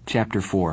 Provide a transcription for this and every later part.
Chapter 4.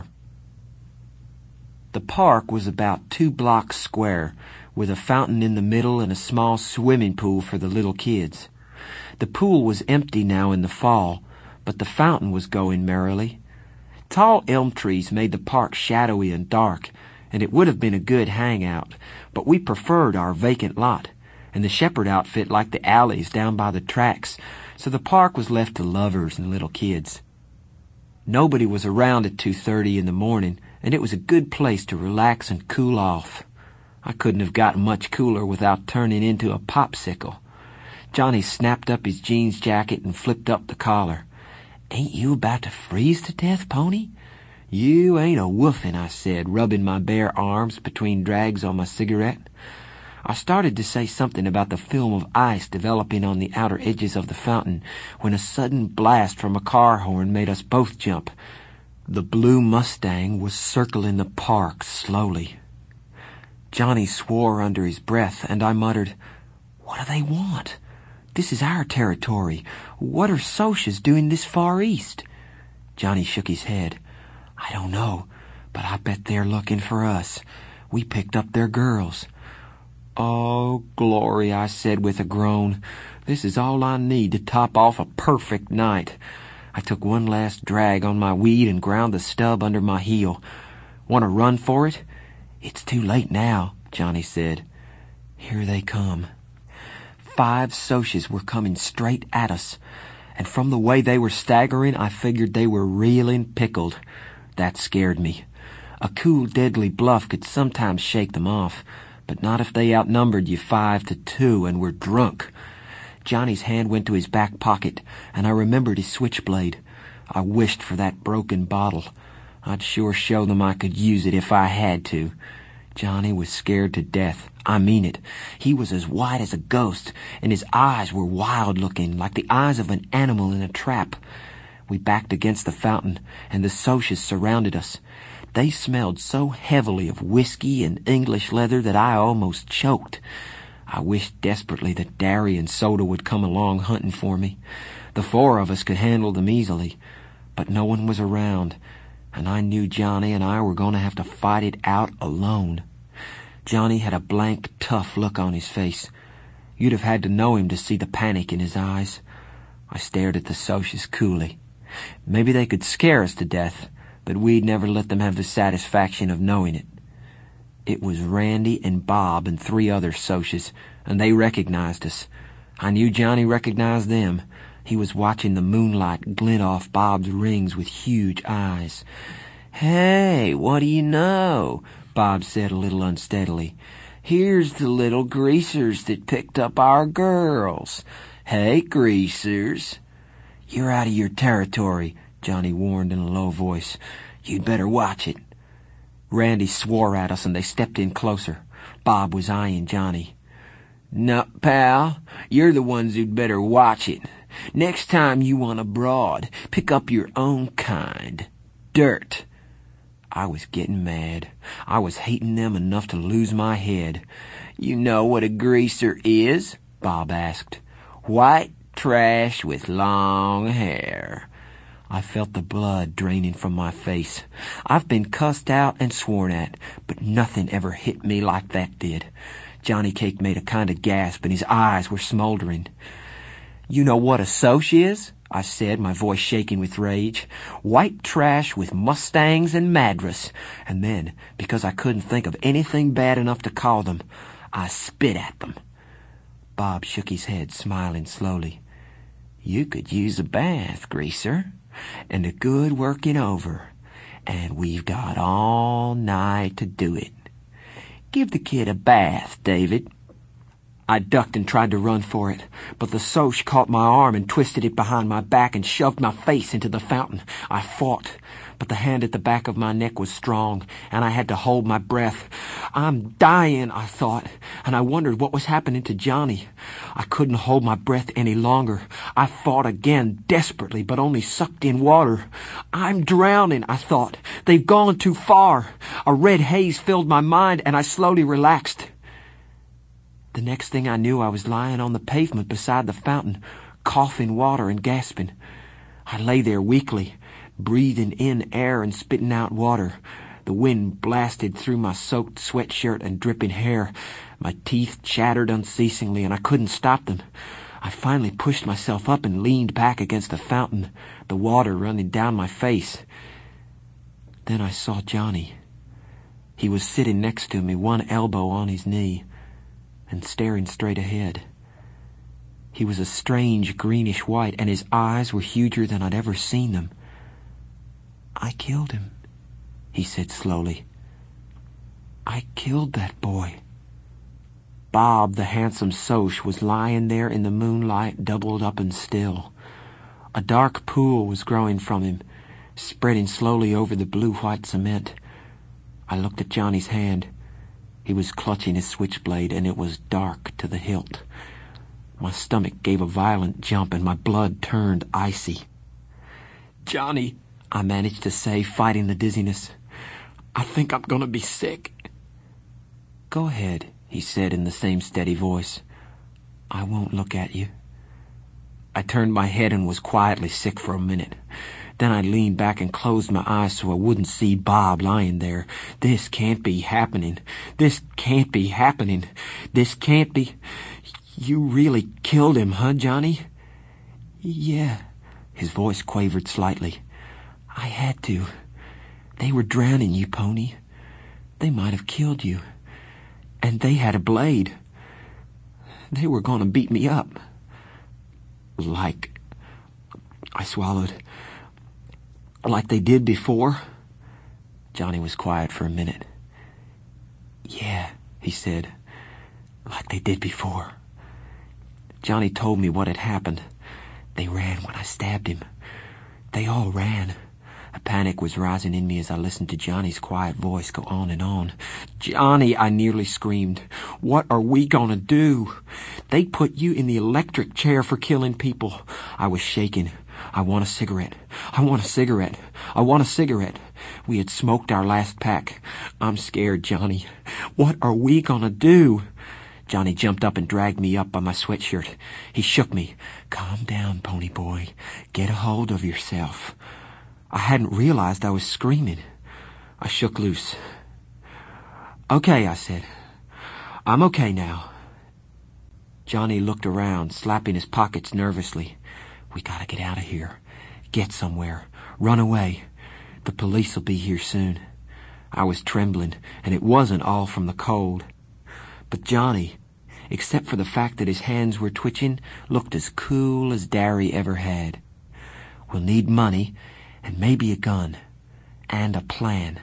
The park was about 2 blocks square, with a fountain in the middle and a small swimming pool for the little kids. The pool was empty now in the fall, but the fountain was going merrily. Tall elm trees made the park shadowy and dark, and it would have been a good hangout, but we preferred our vacant lot, and the shepherd outfit liked the alleys down by the tracks, so the park was left to lovers and little kids. Nobody was around at 2:30 in the morning, and it was a good place to relax and cool off. I couldn't have gotten much cooler without turning into a popsicle. Johnny snapped up his jeans jacket and flipped up the collar. "Ain't you about to freeze to death, Pony?" "You ain't a woofin'," I said, rubbing my bare arms between drags on my cigarette. I started to say something about the film of ice developing on the outer edges of the fountain when a sudden blast from a car horn made us both jump. The blue Mustang was circling the park slowly. Johnny swore under his breath, and I muttered, "What do they want? This is our territory. What are Socs doing this far east?" Johnny shook his head. "I don't know, but I bet they're looking for us. We picked up their girls." "Oh, glory," I said with a groan. "This is all I need to top off a perfect night." I took one last drag on my weed and ground the stub under my heel. "Want to run for it?" "It's too late now," Johnny said. "Here they come." 5 Socs were coming straight at us, and from the way they were staggering, I figured they were reeling pickled. That scared me. A cool, deadly bluff could sometimes shake them off, but not if they outnumbered you 5-2 and were drunk. Johnny's hand went to his back pocket, and I remembered his switchblade. I wished for that broken bottle. I'd sure show them I could use it if I had to. Johnny was scared to death. I mean it. He was as white as a ghost, and his eyes were wild-looking, like the eyes of an animal in a trap. We backed against the fountain, and the Socs surrounded us. They smelled so heavily of whiskey and English leather that I almost choked. I wished desperately that Darry and Soda would come along hunting for me. The 4 of us could handle them easily, but no one was around, and I knew Johnny and I were going to have to fight it out alone. Johnny had a blank, tough look on his face. You'd have had to know him to see the panic in his eyes. I stared at the Socs coolly. Maybe they could scare us to death, but we'd never let them have the satisfaction of knowing it. It was Randy and Bob and 3 other Socs, and they recognized us. I knew Johnny recognized them. He was watching the moonlight glint off Bob's rings with huge eyes. "Hey, what do you know?" Bob said a little unsteadily. "Here's the little greasers that picked up our girls. Hey, greasers." "You're out of your territory," Johnny warned in a low voice. "You'd better watch it." Randy swore at us and they stepped in closer. Bob was eyeing Johnny. "No, pal, you're the ones who'd better watch it. Next time you want a broad, pick up your own kind. Dirt." I was getting mad. I was hating them enough to lose my head. "You know what a greaser is?" Bob asked. "White trash with long hair." I felt the blood draining from my face. I've been cussed out and sworn at, but nothing ever hit me like that did. Johnny Cake made a kind of gasp, and his eyes were smoldering. "You know what a Soc is?" I said, my voice shaking with rage. "White trash with Mustangs and Madras." And then, because I couldn't think of anything bad enough to call them, I spit at them. Bob shook his head, smiling slowly. "You could use a bath, greaser, and a good working over, and we've got all night to do it. Give the kid a bath, David." I ducked and tried to run for it, but the Soc caught my arm and twisted it behind my back and shoved my face into the fountain. I fought, but the hand at the back of my neck was strong, and I had to hold my breath. I'm dying, I thought, and I wondered what was happening to Johnny. I couldn't hold my breath any longer. I fought again, desperately, but only sucked in water. I'm drowning, I thought. They've gone too far. A red haze filled my mind, and I slowly relaxed. The next thing I knew, I was lying on the pavement beside the fountain, coughing water and gasping. I lay there weakly, breathing in air and spitting out water. The wind blasted through my soaked sweatshirt and dripping hair. My teeth chattered unceasingly, and I couldn't stop them. I finally pushed myself up and leaned back against the fountain, the water running down my face. Then I saw Johnny. He was sitting next to me, one elbow on his knee, and staring straight ahead. He was a strange greenish white, and his eyes were huger than I'd ever seen them. "I killed him," he said slowly. "I killed that boy." Bob, the handsome Soch, was lying there in the moonlight, doubled up and still. A dark pool was growing from him, spreading slowly over the blue-white cement. I looked at Johnny's hand. He was clutching his switchblade, and it was dark to the hilt. My stomach gave a violent jump, and my blood turned icy. "Johnny," I managed to say, fighting the dizziness, "I think I'm going to be sick." "Go ahead," he said in the same steady voice. "I won't look at you." I turned my head and was quietly sick for a minute. Then I leaned back and closed my eyes so I wouldn't see Bob lying there. This can't be happening. This can't be happening. This can't be... "You really killed him, huh, Johnny?" "Yeah." His voice quavered slightly. "I had to. They were drowning you, Pony. They might have killed you. And they had a blade. They were going to beat me up." "Like..." I swallowed. "Like they did before?" Johnny was quiet for a minute. "Yeah," he said. "Like they did before." Johnny told me what had happened. They ran when I stabbed him. They all ran. A panic was rising in me as I listened to Johnny's quiet voice go on and on. "Johnny," I nearly screamed, "what are we gonna do? They put you in the electric chair for killing people." I was shaking. "I want a cigarette. I want a cigarette. I want a cigarette." We had smoked our last pack. "I'm scared, Johnny. What are we gonna do?" Johnny jumped up and dragged me up by my sweatshirt. He shook me. "Calm down, Pony Boy. Get a hold of yourself." I hadn't realized I was screaming. I shook loose. "Okay," I said. "I'm okay now." Johnny looked around, slapping his pockets nervously. "We gotta get out of here. Get somewhere. Run away. The police'll be here soon." I was trembling, and it wasn't all from the cold. But Johnny, except for the fact that his hands were twitching, looked as cool as Darry ever had. "We'll need money, and maybe a gun, and a plan."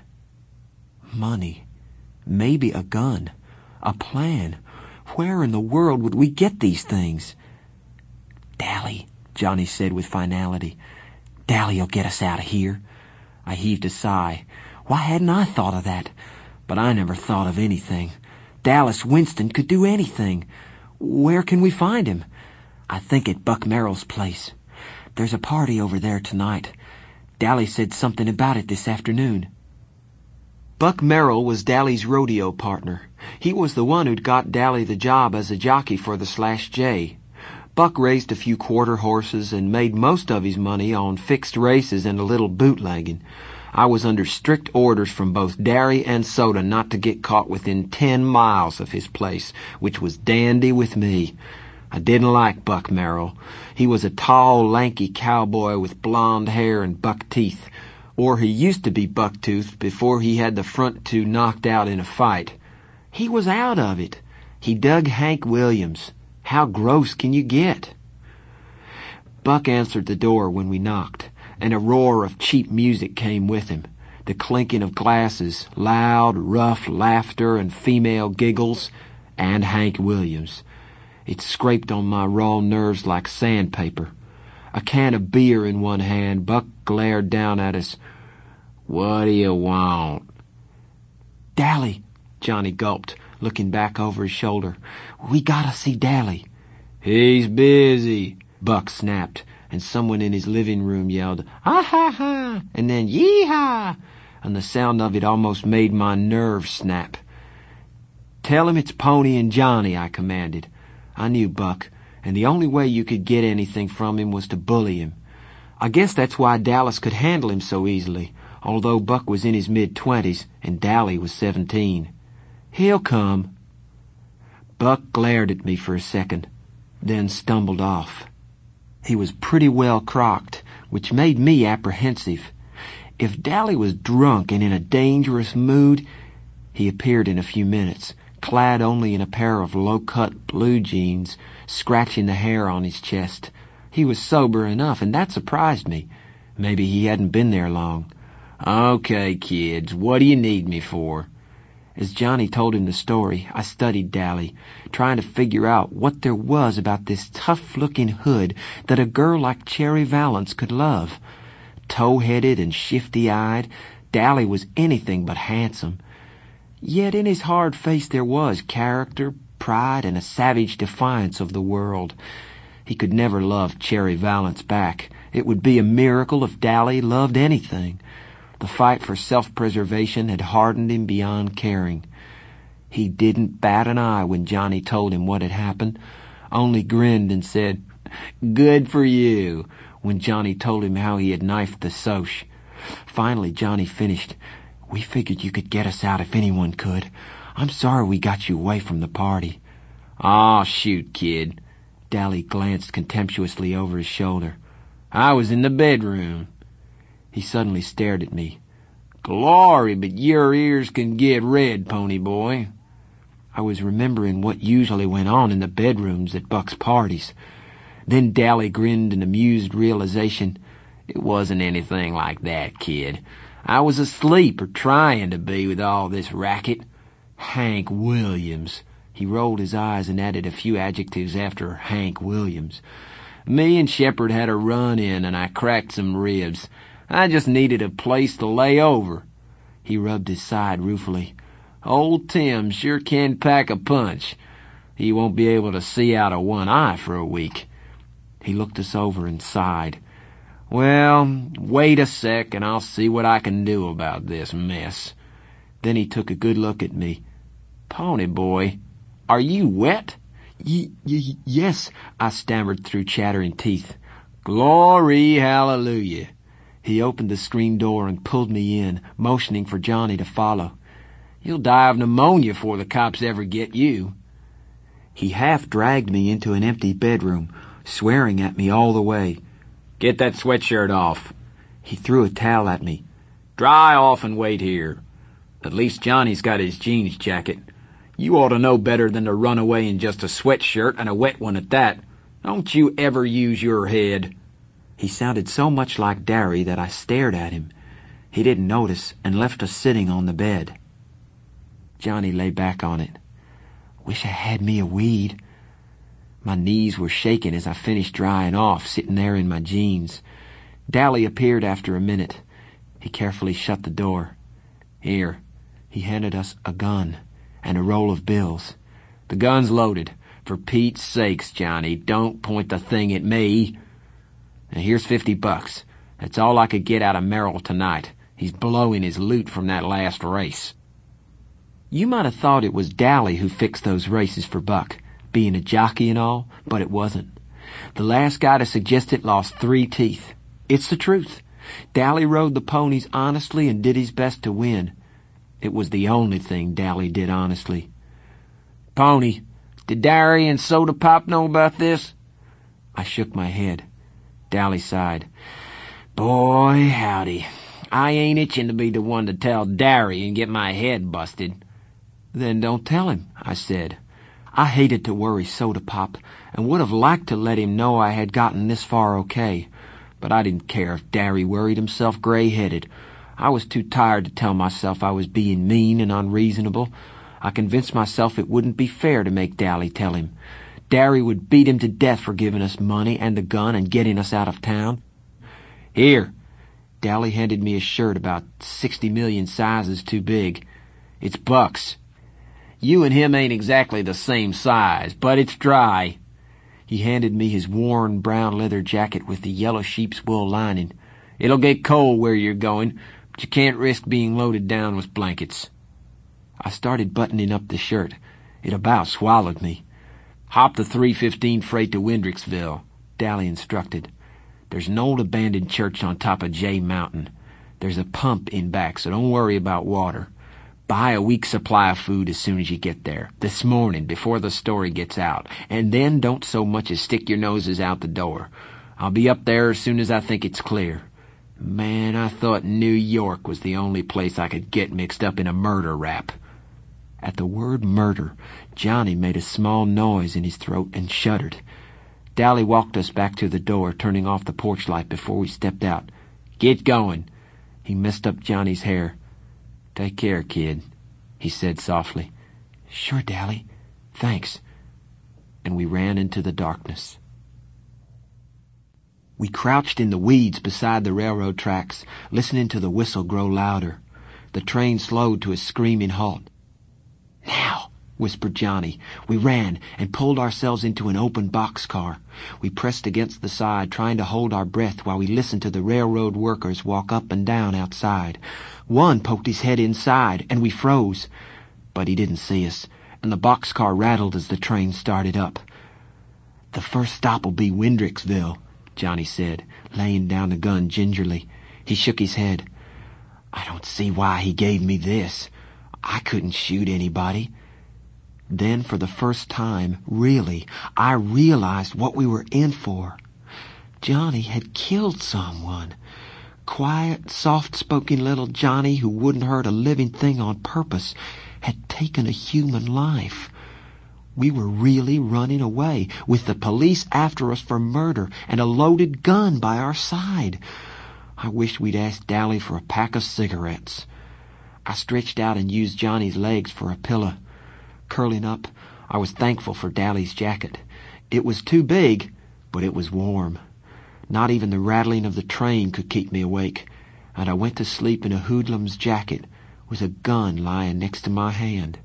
Money, maybe a gun, a plan. Where in the world would we get these things? "Dally," Johnny said with finality. "Dally'll get us out of here." I heaved a sigh. Why hadn't I thought of that? But I never thought of anything. Dallas Winston could do anything. Where can we find him? I think at Buck Merrill's place. There's a party over there tonight. Dally said something about it this afternoon. Buck Merrill was Dally's rodeo partner. He was the one who'd got Dally the job as a jockey for the Slash J. Buck raised a few quarter horses and made most of his money on fixed races and a little bootlegging. I was under strict orders from both Darry and Soda not to get caught within 10 miles of his place, which was dandy with me. I didn't like Buck Merrill. He was a tall, lanky cowboy with blonde hair and buck teeth. Or he used to be buck-toothed before he had the front two knocked out in a fight. He was out of it. He dug Hank Williams. How gross can you get? Buck answered the door when we knocked, and a roar of cheap music came with him. The clinking of glasses, loud, rough laughter and female giggles, and Hank Williams. It scraped on my raw nerves like sandpaper. A can of beer in one hand, Buck glared down at us. "What do you want?" "Dally," Johnny gulped, looking back over his shoulder. "We gotta see Dally." "He's busy," Buck snapped, and someone in his living room yelled, "Ah ha ha," and then yee-haw, and the sound of it almost made my nerves snap. "Tell him it's Pony and Johnny," I commanded. I knew Buck, and the only way you could get anything from him was to bully him. I guess that's why Dallas could handle him so easily, although Buck was in his mid-20s and Dally was 17. He'll come. Buck glared at me for a second, then stumbled off. He was pretty well crocked, which made me apprehensive. If Dally was drunk and in a dangerous mood, he appeared in a few minutes, clad only in a pair of low-cut blue jeans, scratching the hair on his chest. He was sober enough, and that surprised me. Maybe he hadn't been there long. "Okay, kids, what do you need me for?" As Johnny told him the story, I studied Dally, trying to figure out what there was about this tough-looking hood that a girl like Cherry Valance could love. Tow-headed and shifty-eyed, Dally was anything but handsome. Yet in his hard face there was character, pride, and a savage defiance of the world. He could never love Cherry Valance back. It would be a miracle if Dally loved anything. The fight for self-preservation had hardened him beyond caring. He didn't bat an eye when Johnny told him what had happened, only grinned and said, "Good for you," when Johnny told him how he had knifed the Soch. Finally, Johnny finished. "We figured you could get us out if anyone could. I'm sorry we got you away from the party." "Aw, shoot, kid." Dally glanced contemptuously over his shoulder. "I was in the bedroom." He suddenly stared at me. "Glory, but your ears can get red, pony boy." I was remembering what usually went on in the bedrooms at Buck's parties. Then Dally grinned in amused realization. "It wasn't anything like that, kid. I was asleep or trying to be with all this racket. Hank Williams." He rolled his eyes and added a few adjectives after Hank Williams. "Me and Shepherd had a run-in and I cracked some ribs. I just needed a place to lay over." He rubbed his side ruefully. "Old Tim sure can pack a punch. He won't be able to see out of one eye for a week." He looked us over and sighed. "Well, wait a sec and I'll see what I can do about this mess." Then he took a good look at me. "Pony boy, are you wet?" Yes," I stammered through chattering teeth. "Glory, hallelujah." He opened the screen door and pulled me in, motioning for Johnny to follow. "You'll die of pneumonia before the cops ever get you." He half dragged me into an empty bedroom, swearing at me all the way. "Get that sweatshirt off." He threw a towel at me. "Dry off and wait here. At least Johnny's got his jeans jacket. You ought to know better than to run away in just a sweatshirt and a wet one at that. Don't you ever use your head." He sounded so much like Darry that I stared at him. He didn't notice and left us sitting on the bed. Johnny lay back on it. "Wish I had me a weed." My knees were shaking as I finished drying off, sitting there in my jeans. Dally appeared after a minute. He carefully shut the door. "Here." He handed us a gun and a roll of bills. "The gun's loaded. For Pete's sakes, Johnny, don't point the thing at me. Now here's $50. That's all I could get out of Merrill tonight. He's blowing his loot from that last race." You might have thought it was Dally who fixed those races for Buck, being a jockey and all, but it wasn't. The last guy to suggest it lost 3 teeth. It's the truth. Dally rode the ponies honestly and did his best to win. It was the only thing Dally did honestly. "Pony, did Darry and Soda Pop know about this?" I shook my head. Dally sighed. "Boy, howdy. I ain't itching to be the one to tell Darry and get my head busted." "Then don't tell him," I said. I hated to worry Soda Pop and would have liked to let him know I had gotten this far okay, but I didn't care if Darry worried himself gray-headed. I was too tired to tell myself I was being mean and unreasonable. I convinced myself it wouldn't be fair to make Dally tell him. Darry would beat him to death for giving us money and the gun and getting us out of town. "Here." Dally handed me a shirt about 60 million sizes too big. "It's Buck's. You and him ain't exactly the same size, but it's dry." He handed me his worn brown leather jacket with the yellow sheep's wool lining. "It'll get cold where you're going, but you can't risk being loaded down with blankets." I started buttoning up the shirt. It about swallowed me. "Hop the 3:15 freight to Windricksville," Dally instructed. There's an old abandoned church on top of Jay Mountain. There's a pump in back, so don't worry about water. Buy a week's supply of food as soon as you get there. This morning, before the story gets out. And then don't so much as stick your noses out the door. I'll be up there as soon as I think it's clear. Man, I thought New York was the only place I could get mixed up in a murder rap. At the word murder, Johnny made a small noise in his throat and shuddered. Dally walked us back to the door, turning off the porch light before we stepped out. Get going. He messed up Johnny's hair. Take care, kid, he said softly. Sure, Dally. Thanks. And we ran into the darkness. We crouched in the weeds beside the railroad tracks, listening to the whistle grow louder. The train slowed to a screaming halt. Now, whispered Johnny. We ran and pulled ourselves into an open boxcar. We pressed against the side, trying to hold our breath while we listened to the railroad workers walk up and down outside. One poked his head inside, and we froze. But he didn't see us, and the boxcar rattled as the train started up. The first stop will be Windricksville, Johnny said, laying down the gun gingerly. He shook his head. I don't see why he gave me this. I couldn't shoot anybody. Then, for the first time, really, I realized what we were in for. Johnny had killed someone. Quiet, soft-spoken little Johnny, who wouldn't hurt a living thing on purpose, had taken a human life. We were really running away, with the police after us for murder and a loaded gun by our side. I wished we'd asked Dally for a pack of cigarettes. I stretched out and used Johnny's legs for a pillow. Curling up, I was thankful for Dally's jacket. It was too big, but it was warm. Not even the rattling of the train could keep me awake, and I went to sleep in a hoodlum's jacket with a gun lying next to my hand.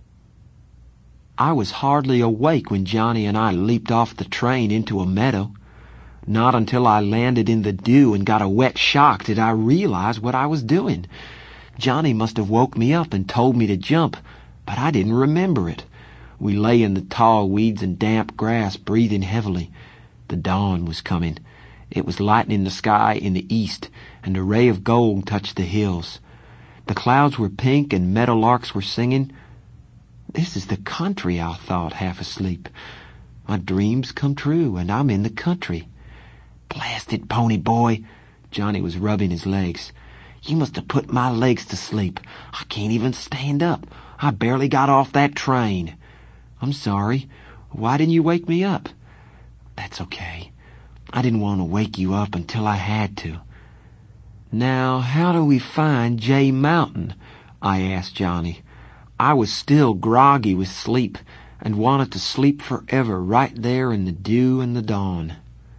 I was hardly awake when Johnny and I leaped off the train into a meadow. Not until I landed in the dew and got a wet shock did I realize what I was doing. Johnny must have woke me up and told me to jump, but I didn't remember it. We lay in the tall weeds and damp grass, breathing heavily. The dawn was coming. It was lightening the sky in the east, and a ray of gold touched the hills. The clouds were pink and meadowlarks were singing. This is the country, I thought, half asleep. My dreams come true, and I'm in the country. Blast it, pony boy. Johnny was rubbing his legs. You must have put my legs to sleep. I can't even stand up. I barely got off that train. I'm sorry. Why didn't you wake me up? That's okay. I didn't want to wake you up until I had to. Now, how do we find Jay Mountain? I asked Johnny. I was still groggy with sleep and wanted to sleep forever right there in the dew and the dawn.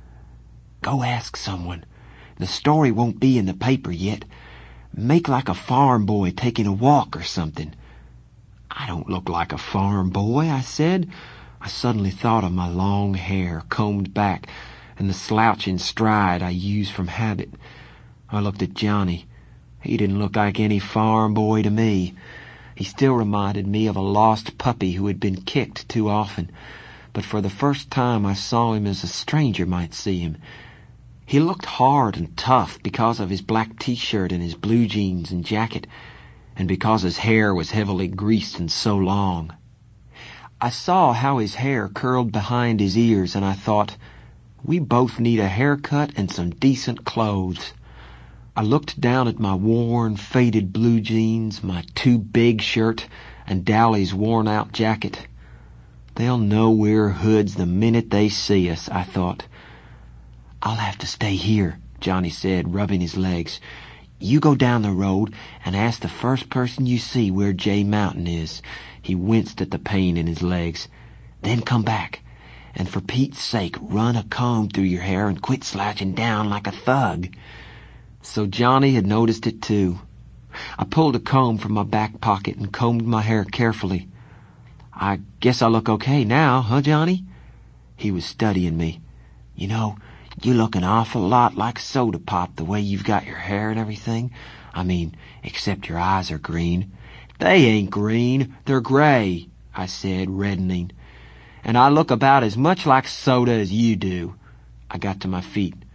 Go ask someone. The story won't be in the paper yet. Make like a farm boy taking a walk or something. I don't look like a farm boy, I said. I suddenly thought of my long hair combed back and the slouching stride I used from habit. I looked at Johnny. He didn't look like any farm boy to me. He still reminded me of a lost puppy who had been kicked too often, but for the first time I saw him as a stranger might see him. He looked hard and tough because of his black t-shirt and his blue jeans and jacket, and because his hair was heavily greased and so long. I saw how his hair curled behind his ears, and I thought, we both need a haircut and some decent clothes. I looked down at my worn, faded blue jeans, my too big shirt, and Dally's worn-out jacket. They'll know we're hoods the minute they see us, I thought. I'll have to stay here, Johnny said, rubbing his legs. You go down the road and ask the first person you see where Jay Mountain is. He winced at the pain in his legs. Then come back. And for Pete's sake, run a comb through your hair and quit slouching down like a thug. So Johnny had noticed it too. I pulled a comb from my back pocket and combed my hair carefully. I guess I look okay now, huh, Johnny? He was studying me. You know, you look an awful lot like Soda Pop the way you've got your hair and everything. I mean, except your eyes are green. They ain't green, they're gray, I said, reddening. And I look about as much like Soda as you do. I got to my feet.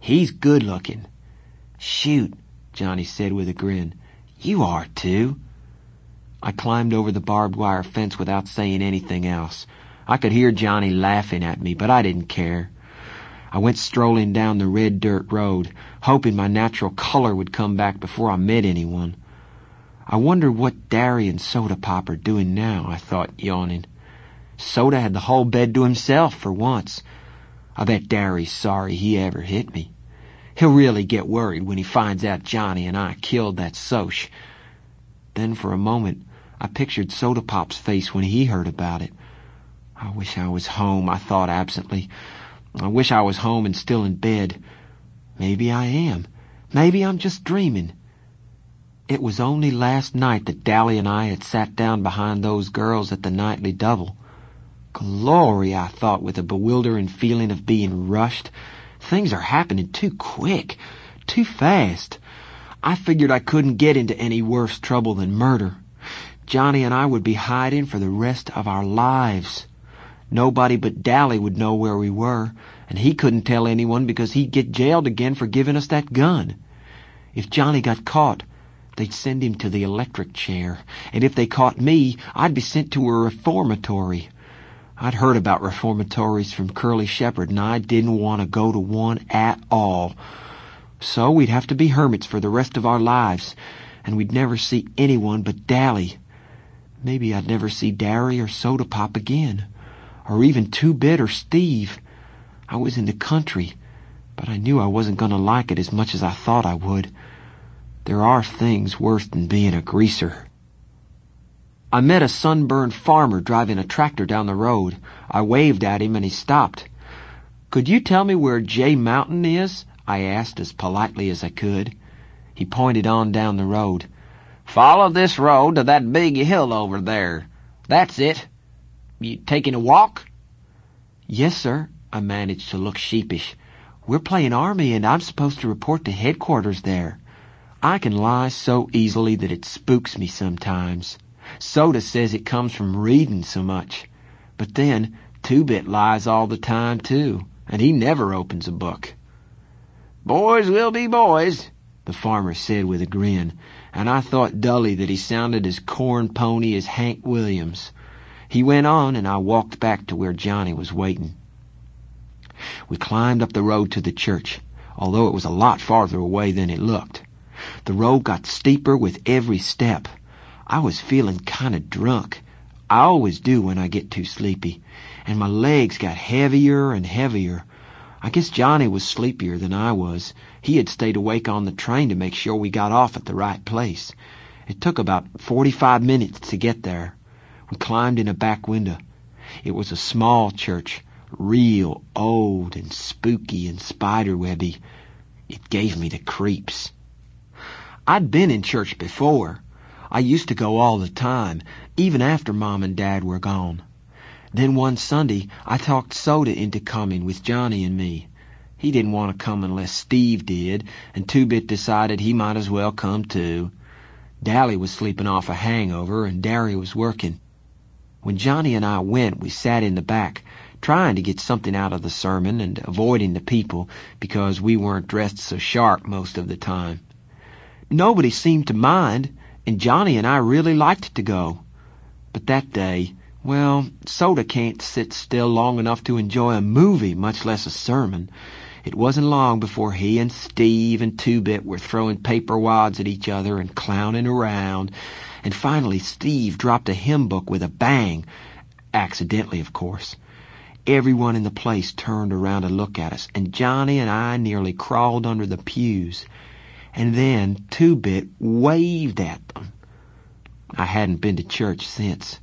He's good looking. Shoot, Johnny said with a grin. You are too. I climbed over the barbed wire fence without saying anything else. I could hear Johnny laughing at me, but I didn't care. I went strolling down the red dirt road, hoping my natural color would come back before I met anyone. I wonder what Darry and Soda Pop are doing now, I thought, yawning. Soda had the whole bed to himself for once. I bet Darry's sorry he ever hit me. He'll really get worried when he finds out Johnny and I killed that Soch. Then for a moment, I pictured Soda Pop's face when he heard about it. I wish I was home, I thought absently. I wish I was home and still in bed. Maybe I am. Maybe I'm just dreaming. It was only last night that Dally and I had sat down behind those girls at the nightly double. Glory, I thought with a bewildering feeling of being rushed. Things are happening too quick, too fast. I figured I couldn't get into any worse trouble than murder. Johnny and I would be hiding for the rest of our lives. Nobody but Dally would know where we were, and he couldn't tell anyone because he'd get jailed again for giving us that gun. If Johnny got caught, they'd send him to the electric chair, and if they caught me, I'd be sent to a reformatory. I'd heard about reformatories from Curly Shepherd, and I didn't want to go to one at all. So we'd have to be hermits for the rest of our lives, and we'd never see anyone but Dally. Maybe I'd never see Darry or Soda Pop again, or even Two-Bit or Steve. I was in the country, but I knew I wasn't going to like it as much as I thought I would. There are things worse than being a greaser. I met a sunburned farmer driving a tractor down the road. I waved at him and he stopped. "Could you tell me where Jay Mountain is?" I asked as politely as I could. He pointed on down the road. "Follow this road to that big hill over there. That's it. You taking a walk?" "Yes, sir." I managed to look sheepish. "We're playing Army and I'm supposed to report to headquarters there." I can lie so easily that it spooks me sometimes. Soda says it comes from reading so much. But then, Two-Bit lies all the time, too, and he never opens a book. "Boys will be boys," the farmer said with a grin, and I thought dully that he sounded as corn-pony as Hank Williams. He went on, and I walked back to where Johnny was waiting. We climbed up the road to the church, although it was a lot farther away than it looked. The road got steeper with every step. I was feeling kind of drunk. I always do when I get too sleepy, and my legs got heavier and heavier. I guess Johnny was sleepier than I was. He had stayed awake on the train to make sure we got off at the right place. It took about 45 minutes to get there. We climbed in a back window. It was a small church, real old and spooky and spiderwebby. It gave me the creeps. I'd been in church before. I used to go all the time, even after Mom and Dad were gone. Then one Sunday, I talked Soda into coming with Johnny and me. He didn't want to come unless Steve did, and Two-Bit decided he might as well come too. Dally was sleeping off a hangover, and Darry was working. When Johnny and I went, we sat in the back, trying to get something out of the sermon and avoiding the people because we weren't dressed so sharp most of the time. Nobody seemed to mind, and Johnny and I really liked to go. But that day, well, Soda can't sit still long enough to enjoy a movie, much less a sermon. It wasn't long before he and Steve and Two-Bit were throwing paper wads at each other and clowning around, and finally Steve dropped a hymn book with a bang. Accidentally, of course. Everyone in the place turned around to look at us, and Johnny and I nearly crawled under the pews. And then Two-Bit waved at them. I hadn't been to church since.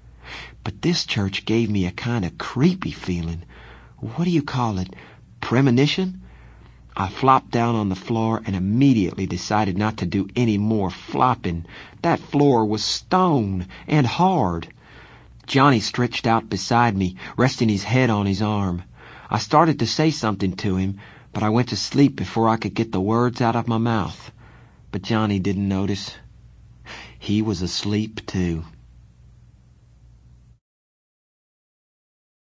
But this church gave me a kind of creepy feeling. What do you call it? Premonition? I flopped down on the floor and immediately decided not to do any more flopping. That floor was stone and hard. Johnny stretched out beside me, resting his head on his arm. I started to say something to him, but I went to sleep before I could get the words out of my mouth. But Johnny didn't notice. He was asleep, too.